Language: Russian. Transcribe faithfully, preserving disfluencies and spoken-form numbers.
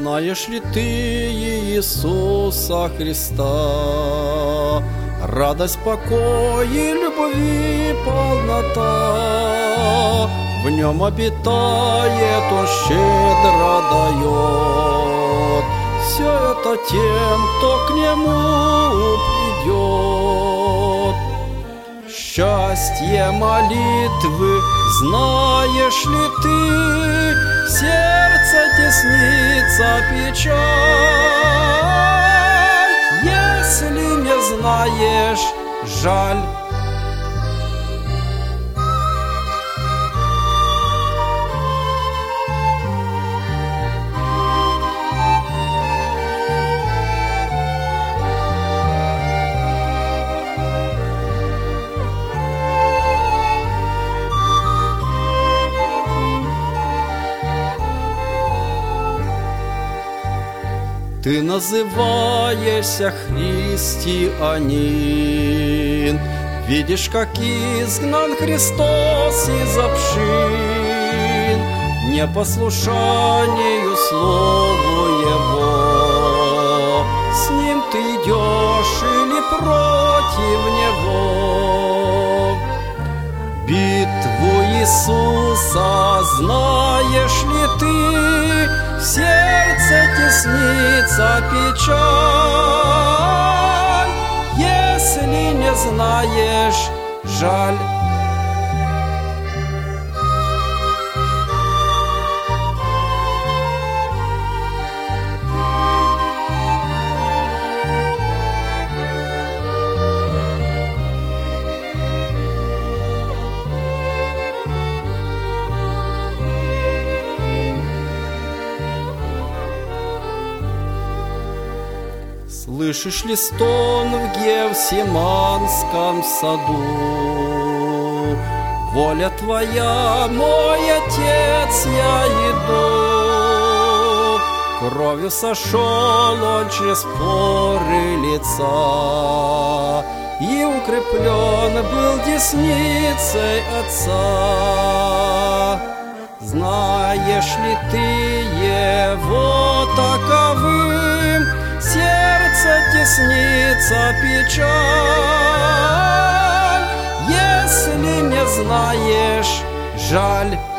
Знаешь ли ты Иисуса Христа? Радость, покой и любви полнота, в нем обитает, он щедро дает. Все это тем, кто к нему придет. Счастье молитвы знаешь ли ты? В сердце теснится печаль. Если не знаешь, жаль. Ты называешься христианин, видишь, как изгнан Христос из общин, непослушанию слову Его. С Ним ты идешь или против Него? Битву Иисуса знаешь ли ты? В сердце теснится печаль. Если не знаешь, жаль. Слышишь ли стон в Гефсиманском саду? Воля твоя, мой Отец, я иду. Кровью сошел он через поры лица и укреплен был десницей Отца. Знаешь ли ты его таковым? Сердце теснится печаль. Если не знаешь, жаль.